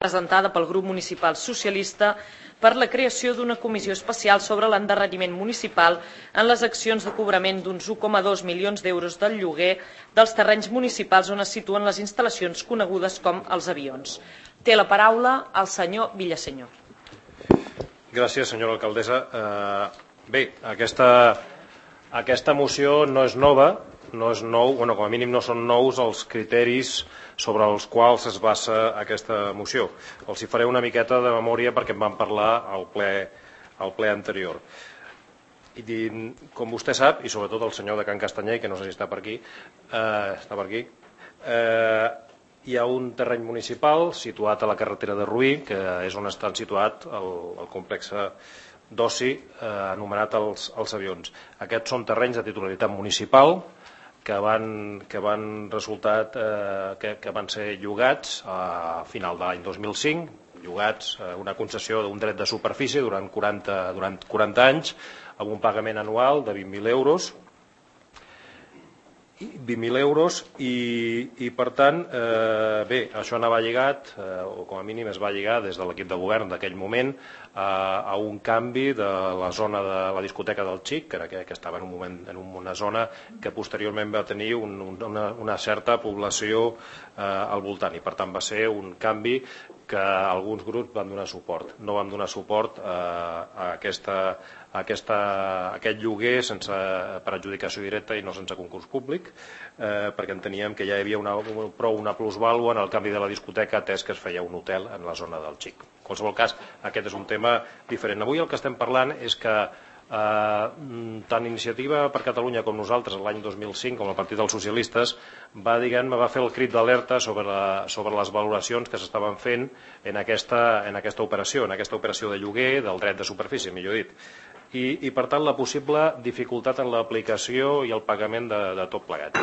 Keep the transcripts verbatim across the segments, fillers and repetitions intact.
presentada pel grup municipal socialista per la creació d'una comissió especial sobre l'endarreriment municipal en les accions de cobrament d'uns un coma dos milions d'euros del lloguer dels terrenys municipals on es situen les instal·lacions conegudes com els avions. Té la paraula el senyor Villasenyor. Gràcies, senyora alcaldessa. Bé, aquesta, aquesta moció no és nova, no és nou, bueno, com a mínim no són nous els criteris sobre els quals es basa aquesta moció. Els hi faré una miqueta de memòria perquè en vam parlar al ple, al ple anterior. I, com vostè sap, i sobretot el senyor de Can Castanyer, que no sé si està per aquí, eh, està per aquí, eh, hi ha un terreny municipal situat a la carretera de Ruí, que és on està situat el, el complex d'oci eh, anomenat els, els avions. Aquests són terrenys de titularitat municipal que van, que van, resultat, eh, que, que van ser llogats a final de l'any dos mil cinc, llogats eh, una concessió d'un dret de superfície durant quaranta, durant quaranta anys, amb un pagament anual de vint mil euros, vint mil euros i, i per tant, eh, bé, això anava lligat, eh, o com a mínim es va lligar des de l'equip de govern d'aquell moment a, a un canvi de la zona de la discoteca del Xic, que, era, que estava en, un moment, en una zona que posteriorment va tenir un, una, una certa població eh, al voltant i per tant va ser un canvi que alguns grups van donar suport. No vam donar suport eh, a aquesta Aquesta, aquest lloguer sense, per adjudicació directa i no sense concurs públic, eh, perquè enteníem que ja hi havia una, prou una plusvàlua en el canvi de la discoteca atès que es feia un hotel en la zona del Xic. En qualsevol cas, aquest és un tema diferent. Avui el que estem parlant és que eh, tant Iniciativa per Catalunya com nosaltres l'any dos mil cinc, com el Partit dels Socialistes, va, diguem-ne, va fer el crit d'alerta sobre, la, sobre les valoracions que s'estaven fent en aquesta, en aquesta operació, en aquesta operació de lloguer del dret de superfície, millor dit. I, i per tant la possible dificultat en l'aplicació i el pagament de, de tot plegat.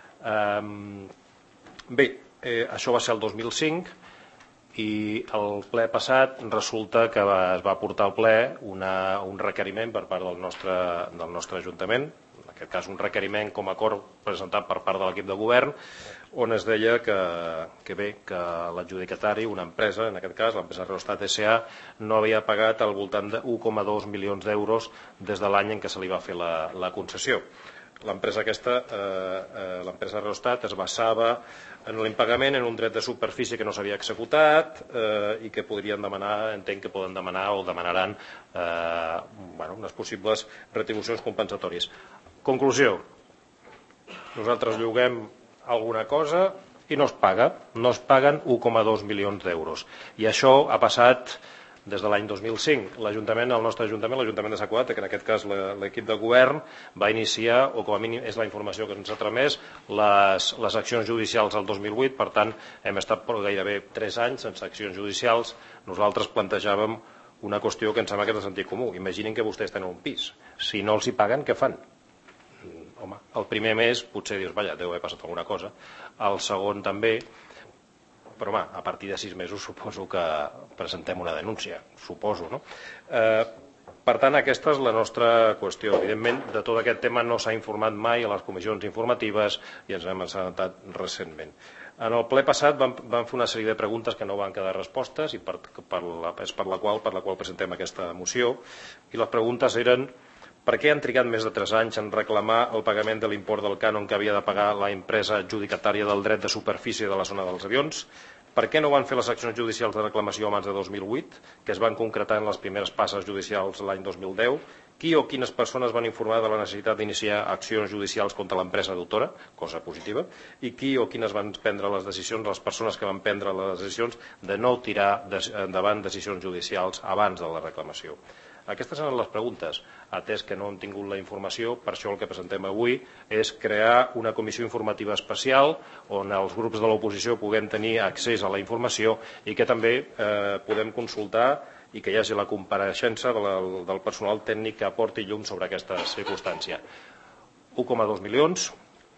Um, bé, eh, això va ser el dos mil cinc i el ple passat resulta que va, es va portar al ple una, un requeriment per part del nostre, del nostre Ajuntament, en aquest cas un requeriment com a acord presentat per part de l'equip de govern, on es deia que, que bé, que l'adjudicatari, una empresa, en aquest cas l'empresa Reostat S A, no havia pagat al voltant d'un coma dos milions d'euros des de l'any en què se li va fer la, la concessió. L'empresa aquesta, eh, eh, l'empresa Reostat, es basava en l'impagament en un dret de superfície que no s'havia executat eh, i que podrien demanar, entenc que poden demanar o demanaran eh, bueno, unes possibles retribucions compensatòries. Conclusió, nosaltres lloguem alguna cosa i no es paga, no es paguen un coma dos milions d'euros. I això ha passat des de l'any dos mil cinc. L'Ajuntament, el nostre Ajuntament, l'Ajuntament de Sant Cugat, que en aquest cas l'equip de govern va iniciar, o com a mínim és la informació que ens ha tramès, les, les accions judicials al dos mil vuit, per tant hem estat per gairebé tres anys sense accions judicials. Nosaltres plantejàvem una qüestió que em sembla que és de sentit comú. Imaginin que vostès tenen un pis. Si no els hi paguen, què fan? Home, el primer mes potser dius, vaja, deu haver passat alguna cosa, el segon també, però home, a partir de sis mesos suposo que presentem una denúncia, suposo, no? Eh, per tant, aquesta és la nostra qüestió. Evidentment, de tot aquest tema no s'ha informat mai a les comissions informatives i ens hem assabentat recentment. En el ple passat vam, vam fer una sèrie de preguntes que no van quedar respostes i per, per la, és per la, qual, per la qual presentem aquesta moció, i les preguntes eren: per què han trigat més de tres anys en reclamar el pagament de l'import del cànon que havia de pagar la empresa adjudicatària del dret de superfície de la zona dels avions? Per què no van fer les accions judicials de reclamació abans de dos mil vuit, que es van concretar en les primeres passes judicials l'any dos mil deu? Qui o quines persones van informar de la necessitat d'iniciar accions judicials contra l'empresa d'autora, cosa positiva, i qui o quines van prendre les decisions, les persones que van prendre les decisions de no tirar endavant decisions judicials abans de la reclamació? Aquestes eren les preguntes. Atès que no hem tingut la informació, per això el que presentem avui és crear una comissió informativa especial on els grups de l'oposició puguem tenir accés a la informació i que també eh, podem consultar i que hi hagi la compareixença de la, del personal tècnic que aporti llum sobre aquesta circumstància. un coma dos milions,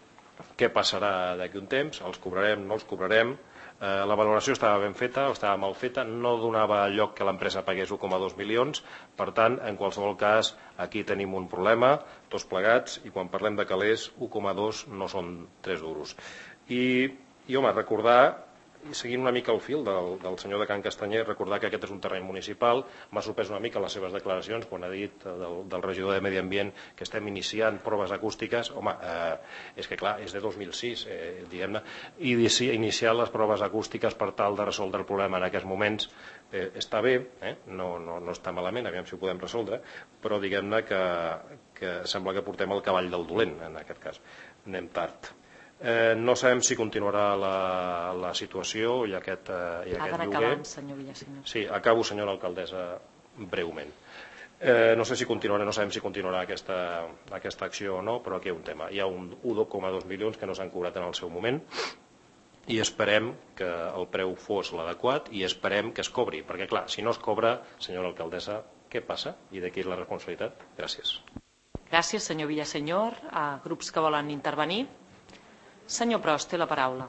què passarà d'aquí un temps? Els cobrarem, no els cobrarem? Eh, la valoració estava ben feta o estava mal feta, no donava lloc que l'empresa pagués un coma dos milions, per tant, en qualsevol cas, aquí tenim un problema, tots plegats, i quan parlem de calés, un coma dos no són tres duros. I, i home, recordar seguint una mica el fil del, del senyor de Can Castanyer, recordar que aquest és un terreny municipal. M'ha sorprès una mica les seves declaracions quan ha dit del, del regidor de Medi Ambient que estem iniciant proves acústiques. Home, eh, és que clar, és de dos mil sis, eh, diguem-ne, i iniciar les proves acústiques per tal de resoldre el problema en aquests moments eh, està bé, eh? no, no, no està malament, aviam si ho podem resoldre, però diguem-ne que, que sembla que portem el cavall del dolent en aquest cas. Anem tard. Eh, no sabem si continuarà la, la situació i aquest, eh, i aquest lloguer. Ha d'anar acabant, senyor Villasenyor. Sí, acabo, senyora alcaldessa, breument. Eh, no sé si continuarà, no sabem si continuarà aquesta, aquesta acció o no, però aquí hi ha un tema. Hi ha un un coma dos milions que no s'han cobrat en el seu moment i esperem que el preu fos l'adequat i esperem que es cobri, perquè clar, si no es cobra, senyora alcaldessa, què passa? I d'aquí és la responsabilitat. Gràcies. Gràcies, senyor Villasenyor. A grups que volen intervenir. Senyor Pros, té la paraula.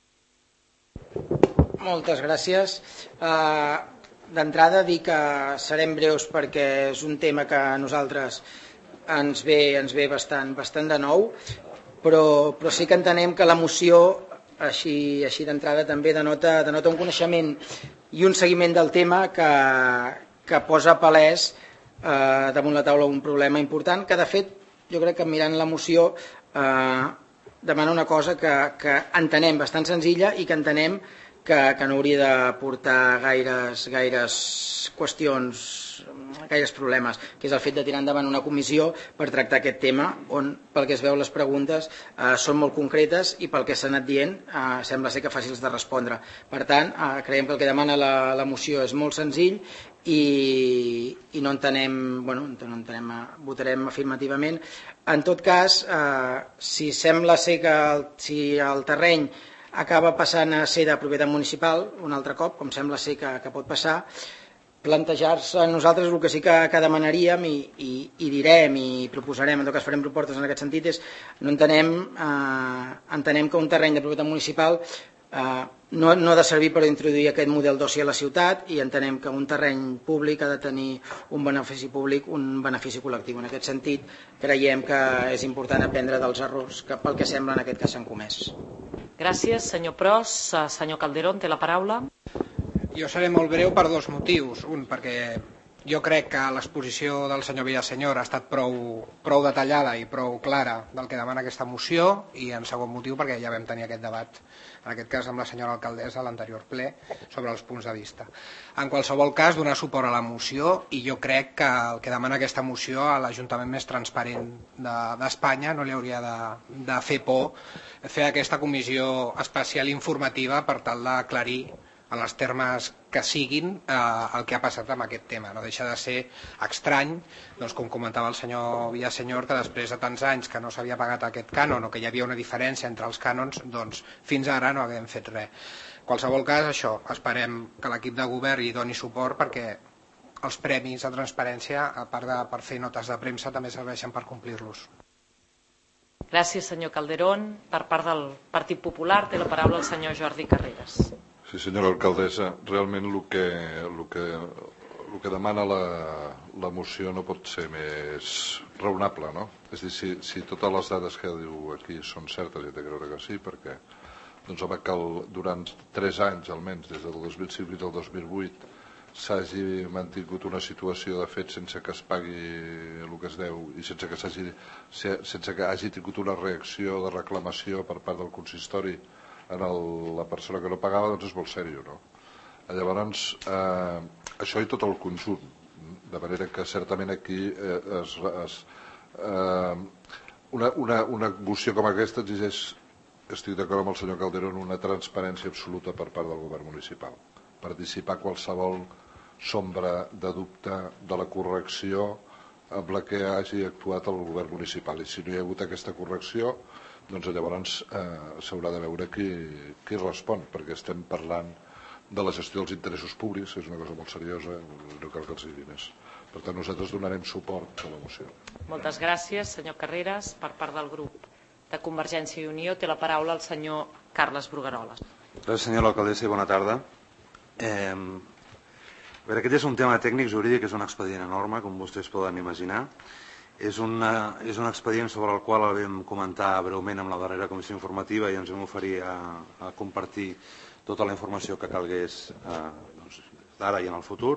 Moltes gràcies. Uh, D'entrada dir que serem breus perquè és un tema que a nosaltres ens ve, ens ve bastant, bastant de nou, però, però sí que entenem que la moció, així, així d'entrada, també denota, denota un coneixement i un seguiment del tema que, que posa palès eh, damunt la taula un problema important que, de fet, jo crec que mirant la moció eh, demana una cosa que, que entenem bastant senzilla i que entenem que, que no hauria de portar gaires, gaires qüestions, gaires problemes, que és el fet de tirar endavant una comissió per tractar aquest tema on, pel que es veu, les preguntes eh, són molt concretes i pel que s'ha anat dient eh, sembla ser que fàcils de respondre. Per tant, eh, creiem que el que demana la, la moció és molt senzill i, i no entenem, bueno, no entenem, votarem afirmativament. En tot cas, eh, si sembla ser que el, si el terreny acaba passant a ser de propietat municipal un altre cop, com sembla ser que, que pot passar, plantejar-se nosaltres el que sí que, que demanaríem i, i, i direm i proposarem, en tot cas farem propostes en aquest sentit, és no entenem, eh, entenem que un terreny de propietat municipal eh, no, no ha de servir per introduir aquest model d'oci a la ciutat i entenem que un terreny públic ha de tenir un benefici públic, un benefici col·lectiu. En aquest sentit, creiem que és important aprendre dels errors que pel que sembla en aquest cas s'han comès. Gràcies, senyor Pros. Senyor Calderón, té la paraula. Jo seré molt breu per dos motius. Un, perquè jo crec que l'exposició del senyor Villasenyor ha estat prou, prou detallada i prou clara del que demana aquesta moció, i en segon motiu perquè ja vam tenir aquest debat, en aquest cas amb la senyora alcaldessa a l'anterior ple, sobre els punts de vista. En qualsevol cas, donar suport a la moció, i jo crec que el que demana aquesta moció a l'Ajuntament més transparent d'Espanya no li hauria de, de fer por fer aquesta comissió especial informativa per tal d'aclarir en els termes que siguin eh, el que ha passat amb aquest tema. No deixa de ser estrany, doncs, com comentava el senyor Villasenyor, que després de tants anys que no s'havia pagat aquest cànon o que hi havia una diferència entre els cànons, doncs fins ara no haguem fet res. En qualsevol cas, això, esperem que l'equip de govern hi doni suport perquè els premis de transparència, a part de per fer notes de premsa, també serveixen per complir-los. Gràcies, senyor Calderón. Per part del Partit Popular té la paraula el senyor Jordi Carreras. Sí, senyora alcaldessa, realment el que, el que, el que demana la, la moció no pot ser més raonable, no? És a dir, si, si totes les dades que diu aquí són certes, i he de creure que sí, perquè doncs, home, que el, durant tres anys, almenys, des del dos mil cinc fins al dos mil vuit, s'hagi mantingut una situació de fet sense que es pagui el que es deu i sense que, sense que hagi tingut una reacció de reclamació per part del consistori en el, la persona que no pagava, doncs és molt seriós, no? Llavors, eh, això i tot el conjunt, de manera que certament aquí eh, es, es, eh, una, una, una moció com aquesta exigeix, estic d'acord amb el senyor Calderón, una transparència absoluta per part del govern municipal, per dissipar qualsevol sombra de dubte de la correcció amb la que hagi actuat el govern municipal. I si no hi ha hagut aquesta correcció, doncs llavors eh, s'haurà de veure qui, qui respon, perquè estem parlant de la gestió dels interessos públics, que és una cosa molt seriosa, no cal que els digui més. Per tant, nosaltres donarem suport a la moció. Moltes gràcies, senyor Carreras. Per part del grup de Convergència i Unió té la paraula el senyor Carles Brugueroles. Gràcies, senyora alcaldessa, i bona tarda. Eh, a veure, aquest és un tema tècnic jurídic, és un expedient enorme, com vostès poden imaginar. És, una, és un expedient sobre el qual el vam comentar breument amb la darrera comissió informativa i ens vam oferir a, a compartir tota la informació que calgués d'ara i en el futur.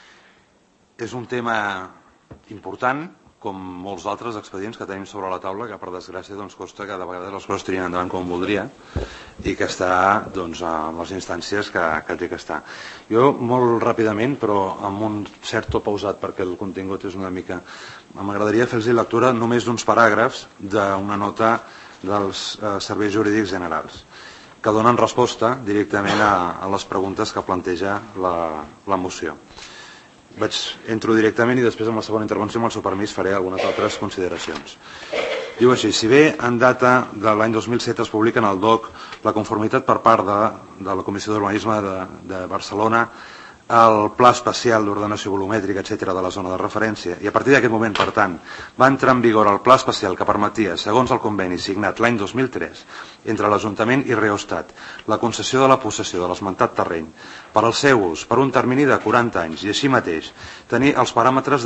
És un tema important, com molts altres expedients que tenim sobre la taula, que per desgràcia costa que de vegades les coses tirin endavant com voldria i que està amb les instàncies que té que estar. Jo, molt ràpidament, però amb un cert to pausat, perquè el contingut és una mica... M'agradaria fer-los lectura només d'uns paràgrafs d'una nota dels serveis jurídics generals que donen resposta directament a les preguntes que planteja la moció. Vaig, entro directament i després en la segona intervenció, amb el seu permís, faré algunes altres consideracions. Diu així: si bé en data de l'any dos mil set es publica en el D O C la conformitat per part de la Comissió d'Urbanisme de Barcelona el Pla Especial d'Ordenació Volumètrica, etcètera, de la zona de referència, i a partir d'aquest moment, per tant, va entrar en vigor el Pla Especial que permetia, segons el conveni signat l'any dos mil tres entre l'Ajuntament i Reostat, la concessió de la possessió de l'esmentat terreny per al seu ús per un termini de quaranta anys i així mateix tenir els paràmetres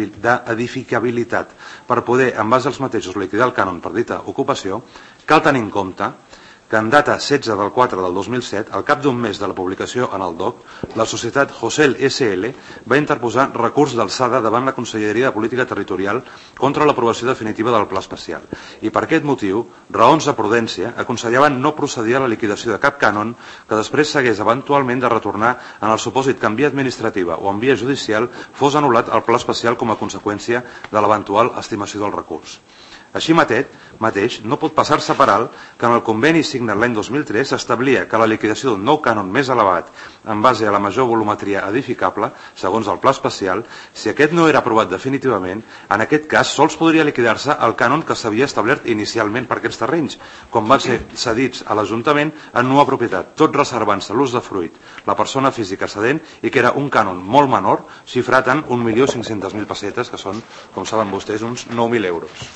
d'edificabilitat per poder, en base als mateixos, liquidar el cànon per dita ocupació, cal tenir en compte que en data setze del quatre del dos mil set, al cap d'un mes de la publicació en el D O C, la societat Josel S L va interposar recurs d'alçada davant la Conselleria de Política Territorial contra l'aprovació definitiva del Pla Especial. I per aquest motiu, raons de prudència aconsellaven no procedir a la liquidació de cap cànon que després s'hagués eventualment de retornar en el supòsit que en via administrativa o en via judicial fos anul·lat el Pla Especial com a conseqüència de l'eventual estimació del recurs. Així mateix, no pot passar-se per alt que en el conveni signat l'any dos mil tres s'establia que la liquidació d'un nou cànon més elevat en base a la major volumetria edificable, segons el Pla Especial, si aquest no era aprovat definitivament, en aquest cas sols podria liquidar-se el cànon que s'havia establert inicialment per aquests terrenys, com van ser cedits a l'Ajuntament en nova propietat, tot reservant-se l'ús de fruit, la persona física cedent, i que era un cànon molt menor, xifrat en un milió cinc-centes mil pessetes, que són, com saben vostès, uns nou mil euros.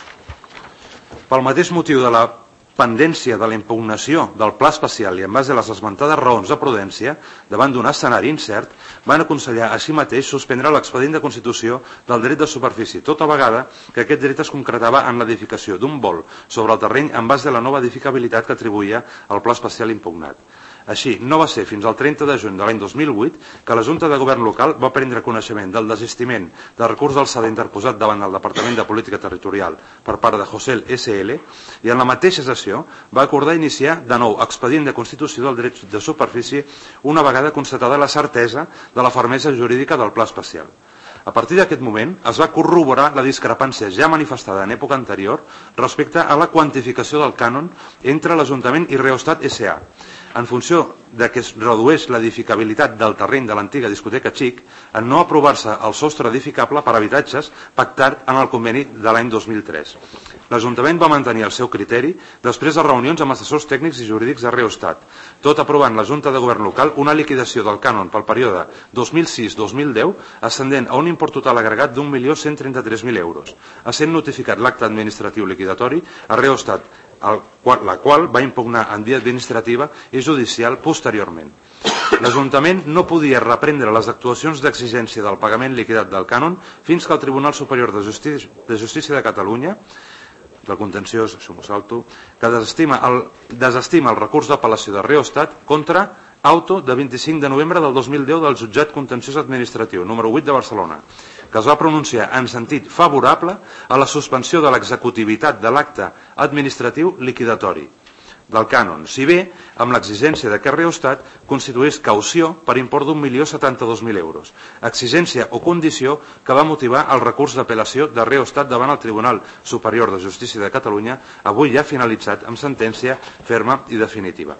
Pel mateix motiu de la pendència de la impugnació del Pla Especial i en base a les esmentades raons de prudència, davant d'un escenari incert, van aconsellar així mateix suspendre l'expedient de constitució del dret de superfície, tota vegada que aquest dret es concretava en l'edificació d'un vol sobre el terreny en base a la nova edificabilitat que atribuïa el Pla Especial impugnat. Així, no va ser fins al trenta de juny de l'any dos mil vuit que la Junta de Govern local va prendre coneixement del desistiment de recurs d'alçada interposat davant del Departament de Política Territorial per part de Josel S L i en la mateixa sessió va acordar iniciar de nou expedient de constitució del dret de superfície una vegada constatada la certesa de la fermesa jurídica del Pla Especial. A partir d'aquest moment es va corroborar la discrepància ja manifestada en època anterior respecte a la quantificació del cànon entre l'Ajuntament i Reostat S A en funció de que es redueix l'edificabilitat del terreny de l'antiga discoteca Xic en no aprovar-se el sostre edificable per habitatges pactat en el conveni de l'any dos mil tres. L'Ajuntament va mantenir el seu criteri després de reunions amb assessors tècnics i jurídics de Reostat, tot aprovant la Junta de Govern local una liquidació del cànon pel període dos mil sis dos mil deu ascendent a un import total agregat d'un milió cent trenta-tres mil euros, essent notificat l'acte administratiu liquidatori a Reostat, la qual va impugnar en via administrativa i judicial posteriorment. L'Ajuntament no podia reprendre les actuacions d'exigència del pagament liquidat del cànon fins que el Tribunal Superior de Justícia de, Justícia de Catalunya, del contenciós, això m'ho salto, que desestima el, desestima el recurs d'apel·lació de Reostat contra auto de vint-i-cinc de novembre del dos mil deu del Jutjat Contenciós Administratiu, número vuit de Barcelona, que es va pronunciar en sentit favorable a la suspensió de l'executivitat de l'acte administratiu liquidatori del cànon, si bé amb l'exigència de que Reostat constituís caució per import d'un milió setanta-dos mil euros, exigència o condició que va motivar el recurs d'apel·lació de Reostat davant el Tribunal Superior de Justícia de Catalunya, avui ja finalitzat amb sentència ferma i definitiva.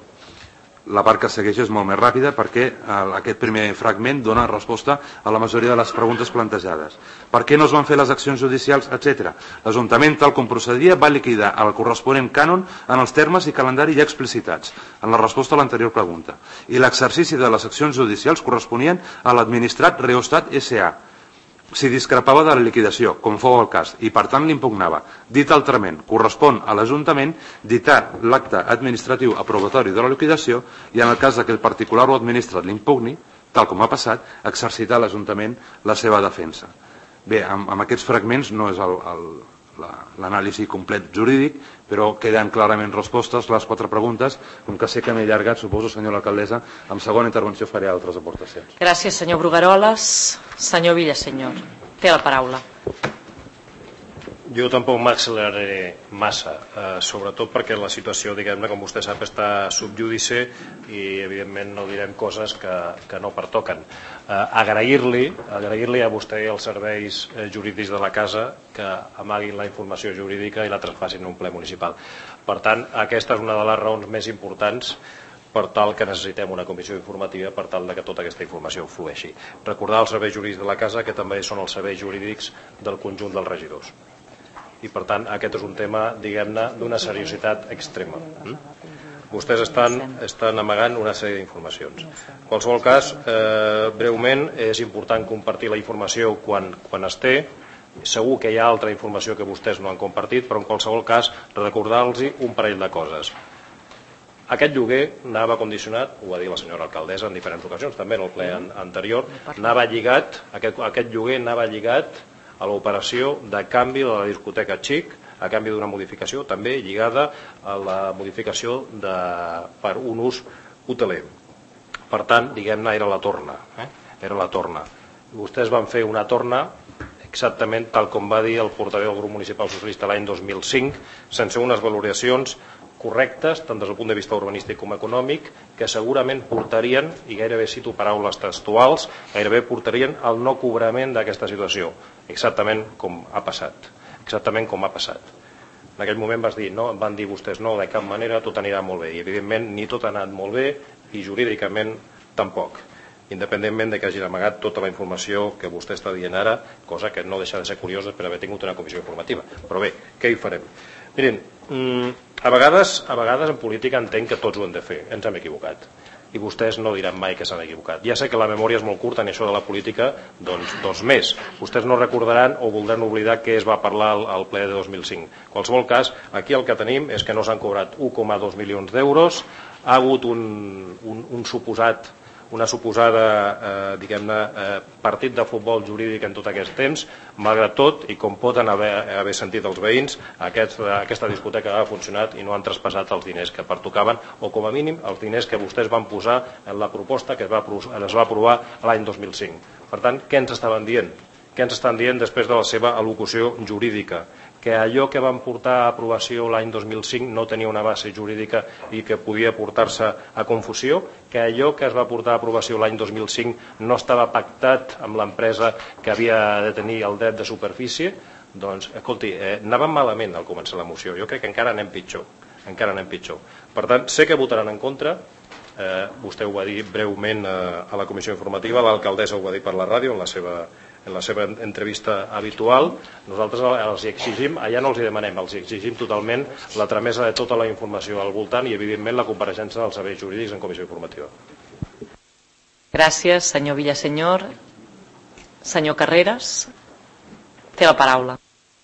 La part que segueix és molt més ràpida perquè aquest primer fragment dona resposta a la majoria de les preguntes plantejades. Per què no es van fer les accions judicials, etcètera. L'Ajuntament, tal com procedia, va liquidar el corresponent cànon en els termes i calendari ja explicitats, en la resposta a l'anterior pregunta. I l'exercici de les accions judicials corresponien a l'administrat Reostat S A, si discrepava de la liquidació, com fou el cas, i per tant l'impugnava. Dit altrament, correspon a l'Ajuntament ditar l'acte administratiu aprovatori de la liquidació i en el cas que el particular o administrat l'impugni, tal com ha passat, exercitar l'Ajuntament la seva defensa. Bé, amb, amb aquests fragments no és el, el, l'anàlisi complet jurídic, però queden clarament respostes les quatre preguntes. Com que sé que m'he allargat, suposo, senyora alcaldessa, en segona intervenció faré altres aportacions. Gràcies, senyor Brugueroles. Senyor Villasenyor, té la paraula. Jo tampoc m'acceleraré massa, eh, sobretot perquè la situació, diguem-ne, com vostè sap, està subjúdice i, evidentment, no direm coses que, que no pertoquen. Eh, agrair-li agrair-li a vostè i als serveis jurídics de la casa que amaguin la informació jurídica i la traspassin en un ple municipal. Per tant, aquesta és una de les raons més importants per tal que necessitem una comissió informativa per tal que tota aquesta informació flueixi. Recordar als serveis jurídics de la casa que també són els serveis jurídics del conjunt dels regidors. I, per tant, aquest és un tema, diguem-ne, d'una seriositat extrema. Vostès estan, estan amagant una sèrie d'informacions. En qualsevol cas, eh, breument, és important compartir la informació quan, quan es té. Segur que hi ha altra informació que vostès no han compartit, però en qualsevol cas, recordar-los un parell de coses. Aquest lloguer anava condicionat, ho va dir la senyora alcaldessa en diferents ocasions, també en el ple anterior, anava lligat, aquest, aquest lloguer anava lligat a l'operació de canvi de la discoteca Xic, a canvi d'una modificació també lligada a la modificació de, per un ús hoteler. Per tant, diguem-ne, era la torna. Eh? Era la torna. Vostès van fer una torna exactament tal com va dir el portaveu del grup municipal socialista l'any dos mil cinc, sense unes valoracions correctes, tant des del punt de vista urbanístic com econòmic, que segurament portarien, i gairebé cito paraules textuals, gairebé portarien al no cobrament d'aquesta situació, exactament com ha passat. Exactament com ha passat. En aquell moment vas dir, no, van dir vostès no, de cap manera tot anirà molt bé, i evidentment ni tot ha anat molt bé i jurídicament tampoc, independentment de que hagin amagat tota la informació que vostè està dient ara, cosa que no deixa de ser curiosa per haver tingut una comissió informativa. Però bé, què hi farem? Miren, a vegades, a vegades en política entenc que tots ho hem de fer, ens hem equivocat. I vostès no diran mai que s'han equivocat. Ja sé que la memòria és molt curta en això de la política, doncs, doncs més. Vostès no recordaran o voldran oblidar què es va parlar al, al ple de dos mil cinc. En qualsevol cas, aquí el que tenim és que no s'han cobrat un coma dos milions d'euros, ha hagut un, un, un suposat una suposada eh, diguem-ne eh, partit de futbol jurídic en tot aquest temps. Malgrat tot, i com poden haver, haver sentit els veïns, aquest, aquesta discoteca ha funcionat i no han traspassat els diners que pertocaven, o com a mínim els diners que vostès van posar en la proposta que es va, es va aprovar l'any dos mil cinc. Per tant, què ens estaven dient? Què ens estan dient després de la seva al·locució jurídica? Que allò que van portar a aprovació l'any dos mil cinc no tenia una base jurídica i que podia portar-se a confusió, que allò que es va portar a aprovació l'any dos mil cinc no estava pactat amb l'empresa que havia de tenir el dret de superfície. Doncs, escolti, eh, anàvem malament al començar la moció. Jo crec que encara anem pitjor. Encara anem pitjor. Per tant, sé que votaran en contra. Eh, vostè ho va dir breument eh, a la comissió informativa, l'alcaldessa ho va dir per la ràdio en la seva en la seva entrevista habitual. Nosaltres els exigim, allà no els hi demanem, els exigim totalment la tramesa de tota la informació al voltant i, evidentment, la compareixença dels serveis jurídics en comissió informativa. Gràcies, senyor Villasenyor. Senyor Carreras, té la paraula.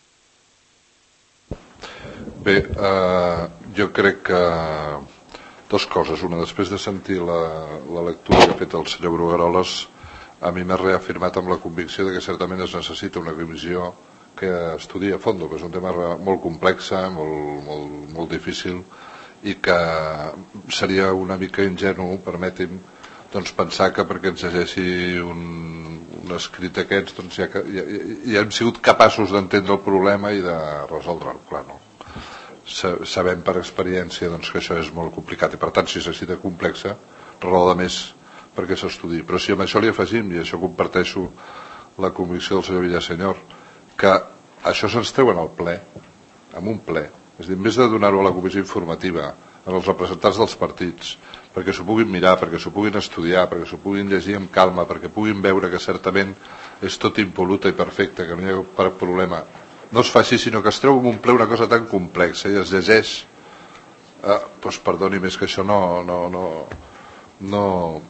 Bé, eh, jo crec que dues coses. Una, després de sentir la, la lectura que ha fet el senyor Brugueroles, a mi m'ha reafirmat amb la convicció de que certament es necessita una comissió que estudi a fons, que és un tema molt complex, molt, molt, molt difícil, i que seria una mica ingenu, permeti'm, doncs pensar que perquè ens llegeixi un, un escrit d'aquests doncs ja, ja, ja hem sigut capaços d'entendre el problema i de resoldre'l. Clar, no? Sabem per experiència doncs, que això és molt complicat i per tant si és així de complexa, raó de més perquè s'estudi. Però si amb això li afegim, i això comparteixo la convicció del senyor Villasenyor, que això se'ns treu en el ple, en un ple, és a dir, en vez de donar-ho a la comissió informativa, als representants dels partits, perquè s'ho puguin mirar, perquè s'ho puguin estudiar, perquè s'ho puguin llegir amb calma, perquè puguin veure que certament és tot impol·luta i perfecte, que no hi ha cap problema, no es fa així, sinó que es treu en un ple una cosa tan complexa i es llegeix, eh, doncs perdoni, més que això no no, no, no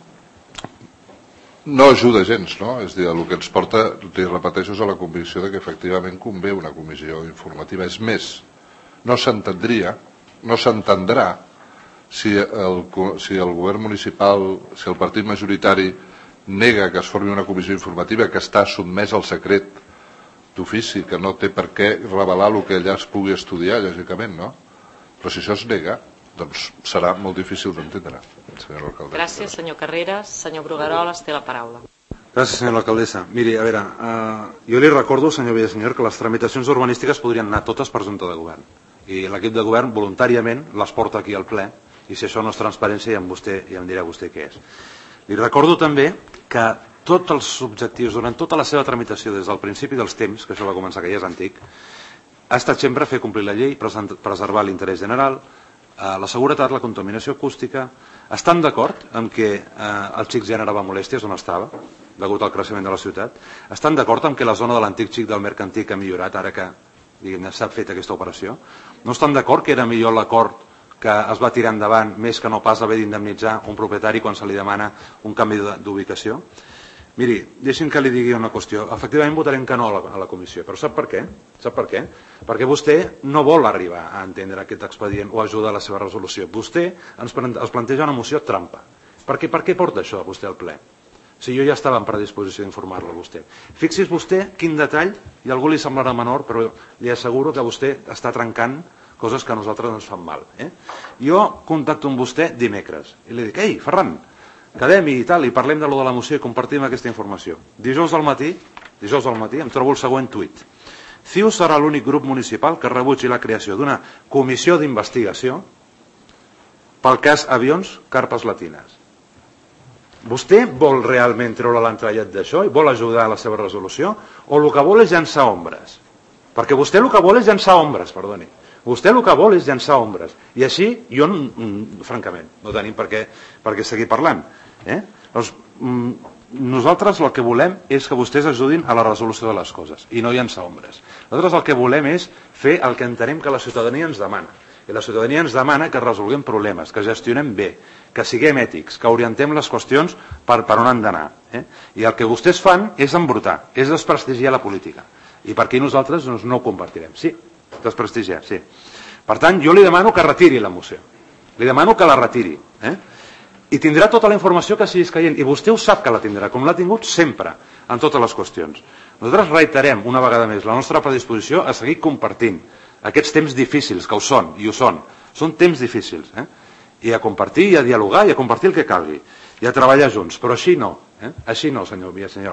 no ajuda gens, no? És a dir, el que ens porta, li repeteixo, és a la convicció de que efectivament convé una comissió informativa. És més, no s'entendria, no s'entendrà si el, si el govern municipal, si el partit majoritari nega que es formi una comissió informativa que està sotmès al secret d'ofici, que no té per què revelar el que allà es pugui estudiar, lògicament, no? Però si això es nega, doncs serà molt difícil d'entendre. Gràcies, senyor Carreras. Senyor Brugueroles, té la paraula. Gràcies, senyora alcaldessa. Miri, a veure, eh, jo li recordo, senyor Villasenyor, que les tramitacions urbanístiques podrien anar totes per junta de govern. I l'equip de govern voluntàriament les porta aquí al ple, i si això no és transparència ja em, vostè, ja em dirà vostè què és. Li recordo també que tots els objectius, durant tota la seva tramitació des del principi dels temps, que això va començar que ja és antic, ha estat sempre fer complir la llei, preservar l'interès general, la seguretat, la contaminació acústica. Estan d'acord amb que el xic generava molèsties on estava, degut al creixement de la ciutat? Estan d'acord amb que la zona de l'antic xic del Mercantic ha millorat ara que s'ha fet aquesta operació? No estan d'acord que era millor l'acord que es va tirar endavant més que no pas haver d'indemnitzar un propietari quan se li demana un canvi d'ubicació? Miri, deixi'm que li digui una qüestió. Efectivament votarem que no a la, a la comissió, però sap per què? Sap per què? Perquè vostè no vol arribar a entendre aquest expedient o ajudar a la seva resolució. Vostè ens, ens planteja una moció trampa. Per què, per què porta això vostè al ple? Si jo ja estava en predisposició d'informar-lo a vostè. Fixi's vostè quin detall, i a algú li semblarà menor, però li asseguro que vostè està trencant coses que a nosaltres ens fan mal. Eh? Jo contacto amb vostè dimecres i li dic, ei, Ferran, quedem i tal, i parlem de lo de la moció i compartim aquesta informació. Dijous al matí, dijous al matí em trobo el següent tuit. C I U serà l'únic grup municipal que rebutgi la creació d'una comissió d'investigació pel cas avions carpes latines. Vostè vol realment treure l'entrellat d'això i vol ajudar a la seva resolució o el que vol és llançar ombres? Perquè vostè el que vol és llançar ombres, perdoni. Vostè el que vol és llançar ombres. I així, jo, francament, no tenim per què, per què seguir parlant. Eh? Doncs, nosaltres el que volem és que vostès ajudin a la resolució de les coses i no llançar ombres. Nosaltres el que volem és fer el que entenem que la ciutadania ens demana. I la ciutadania ens demana que resolguem problemes, que gestionem bé, que siguem ètics, que orientem les qüestions per, per on han d'anar. Eh? I el que vostès fan és embrutar, és desprestigiar la política. I per aquí nosaltres doncs, no ho compartirem. Sí, desprestigiar, sí. Per tant, jo li demano que retiri la moció. Li demano que la retiri. Eh? I tindrà tota la informació que sigui escaient. I vostè ho sap que la tindrà, com l'ha tingut sempre, en totes les qüestions. Nosaltres reiterem una vegada més la nostra predisposició a seguir compartint aquests temps difícils, que ho són, i ho són. Són temps difícils. Eh? I a compartir, i a dialogar, i a compartir el que calgui. I a treballar junts. Però així no. Eh? Així no, senyor Villasenyor.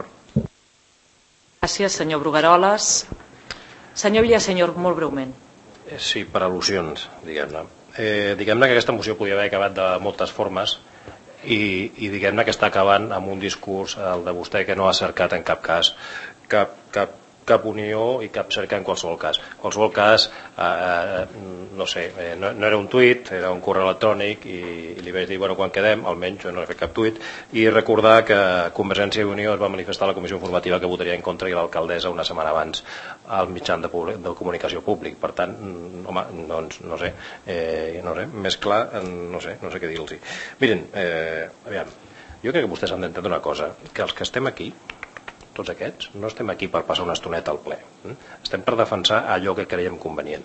Gràcies, senyor Brugueroles. Senyor Villasenyor, molt breument. Sí, per al·lusions, diguem-ne. Eh, diguem-ne que aquesta moció podia haver acabat de moltes formes i, i diguem-ne que està acabant amb un discurs, el de vostè, que no ha cercat en cap cas cap, cap, cap unió i cap cerca en qualsevol cas. En qualsevol cas, eh, no sé, eh, no, no era un tuit, era un correu electrònic i, i li vaig dir, bueno, quan quedem, almenys jo no he fet cap tuit, i recordar que Convergència i Unió es va manifestar a la comissió informativa que votaria en contra i l'alcaldessa una setmana abans al mitjà de, de comunicació públic. Per tant, home, doncs, no sé, eh, no sé, més clar, no sé, no sé què dir-los. Miren, eh, aviam, jo crec que vostès han d'entendre una cosa, que els que estem aquí, tots aquests, no estem aquí per passar una estoneta al ple. Estem per defensar allò que creiem convenient.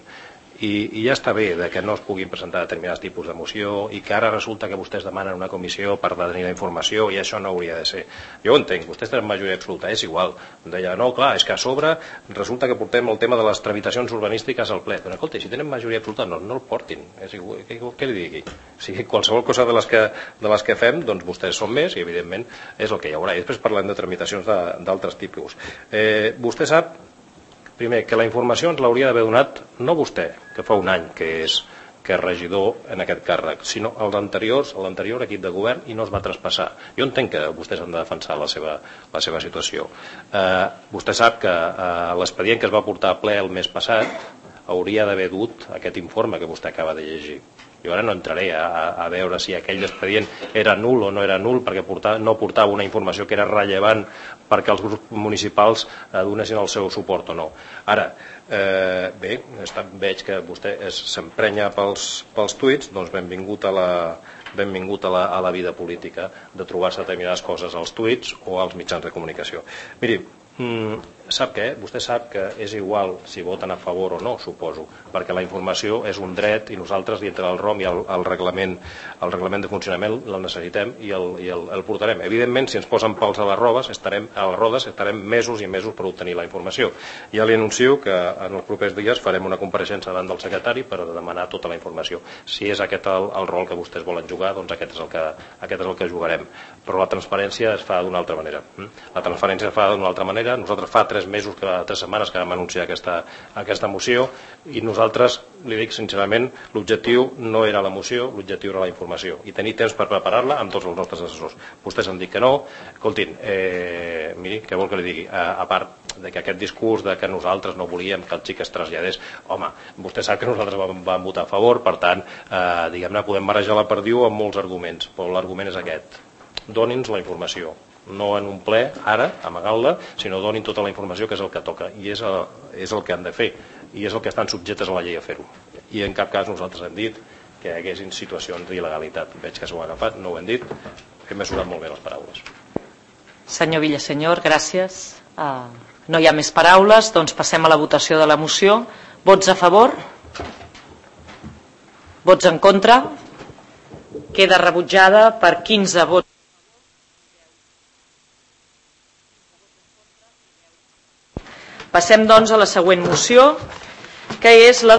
I, i ja està bé de que no es puguin presentar determinats tipus de moció i que ara resulta que vostès demanen una comissió per tenir la informació i això no hauria de ser. Jo ho entenc, vostès tenen majoria absoluta, és igual. Em deia, no, clar, és que a sobre resulta que portem el tema de les tramitacions urbanístiques al ple. Però escolta, si tenen majoria absoluta, no, no el portin. És igual, què, què li digui? Si qualsevol cosa de les, que, de les que fem, doncs vostès són més i evidentment és el que hi haurà. I després parlem de tramitacions d'altres tipus. Eh, vostè sap, primer, que la informació ens l'hauria d'haver donat no vostè, que fa un any que és, que és regidor en aquest càrrec, sinó l'anterior equip de govern i no es va traspassar. Jo entenc que vostès han de defensar la seva, la seva situació. Eh, vostè sap que eh, l'expedient que es va portar a ple el mes passat hauria d'haver dut aquest informe que vostè acaba de llegir. Jo ara no entraré a, a veure si aquell expedient era nul o no era nul perquè portava, no portava una informació que era rellevant perquè els grups municipals eh, donessin el seu suport o no. Ara, eh, bé, està, veig que vostè s'emprenya pels, pels tuits, doncs benvingut a la, benvingut a la, a la vida política de trobar-se determinades coses als tuits o als mitjans de comunicació. Miri, mm, sap què? Vostè sap que és igual si voten a favor o no, suposo, perquè la informació és un dret i nosaltres, dintre del R O M i el, el, reglament, el reglament de funcionament, el necessitem i, el, i el, el portarem. Evidentment, si ens posen pals a les rodes, estarem, a les rodes, estarem mesos i mesos per obtenir la informació. Ja li anuncio que en els propers dies farem una compareixença davant del secretari per demanar tota la informació. Si és aquest el, el rol que vostès volen jugar, doncs aquest és el que, aquest és el que jugarem. Però la transparència es fa d'una altra manera. La transparència es fa d'una altra manera. Nosaltres fa tres mesos, que tres setmanes que vam anunciar aquesta, aquesta moció i nosaltres, li dic sincerament, l'objectiu no era la moció, l'objectiu era la informació i tenir temps per preparar-la amb tots els nostres assessors. Vostès han dit que no. Escoltin, eh, miri, què vol que li digui? A, a part de que aquest discurs de que nosaltres no volíem que el xic es traslladés, home, vostè sap que nosaltres vam, vam votar a favor, per tant, eh, diguem-ne, podem marejar la perdiu amb molts arguments, però l'argument és aquest. Doni'ns la informació, no en un ple, ara, amagant-la, sinó donin tota la informació que és el que toca, i és el, és el que han de fer, i és el que estan subjectes a la llei a fer-ho. I en cap cas nosaltres hem dit que hi haguessin situacions d'il·legalitat. Veig que s'ho ha agafat, no ho hem dit, hem mesurat molt bé les paraules. Senyor Villasenyor, gràcies. Uh, no hi ha més paraules, doncs passem a la votació de la moció. Vots a favor? Vots en contra? Queda rebutjada per quinze vots. Passem, doncs, a la següent moció, que és la